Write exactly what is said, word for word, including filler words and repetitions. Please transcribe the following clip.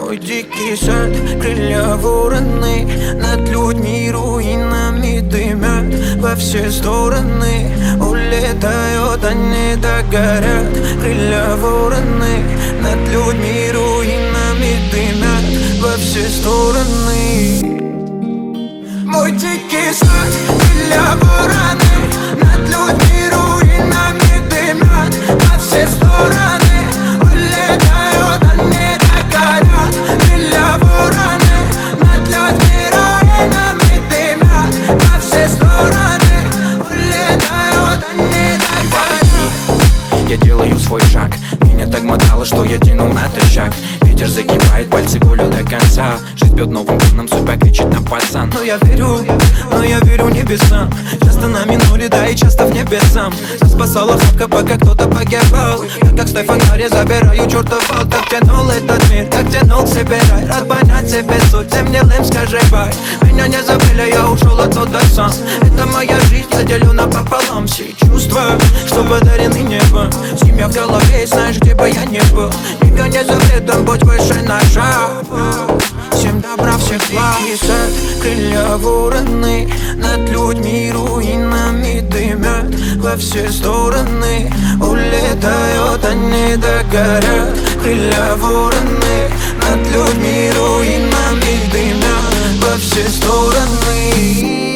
Мой дикий сад, крылья вороны, над людьми руинами дымят во все стороны. Улетают, они догорят. Крылья вороны, над людьми руинами дымят во все стороны. Мой дикий сад, крылья вороны, над людьми руинами дымят во все стороны. Улетают, они догорят. Крылья вороны, над людьми руинами дымят во все стороны. Улетают, они догорят. Я делаю свой шаг, меня так мотало, что я тянул на тычак. Ветер загибает пальцы болью до конца. Жизнь бьет новым тоном, судьба кричит на пацан. Но я верю, но я верю небесам. Часто на миноре, да и часто в небесам. Нас спасала хапка, пока кто-то погибал. Я как Стефан Гарри забираю чертов волк. Так тянул этот мир, так тянул к себе рай. Рад понять себе суть, всем гнилым скажи бай. Меня не забыли, я ушел оттуда сам. Это моя жизнь, заделю напополам. Все чувства, что подарены небом. С ним я в голове, знаешь, где бы я не был. Никогда не завидуем, будь выше ножа. Всем добра, всех благ. Дикий сад, крылья вороны, над людьми руинами дымят во все стороны. Улетают, они догорят. Крылья вороны, над людьми руинами дымят во все стороны.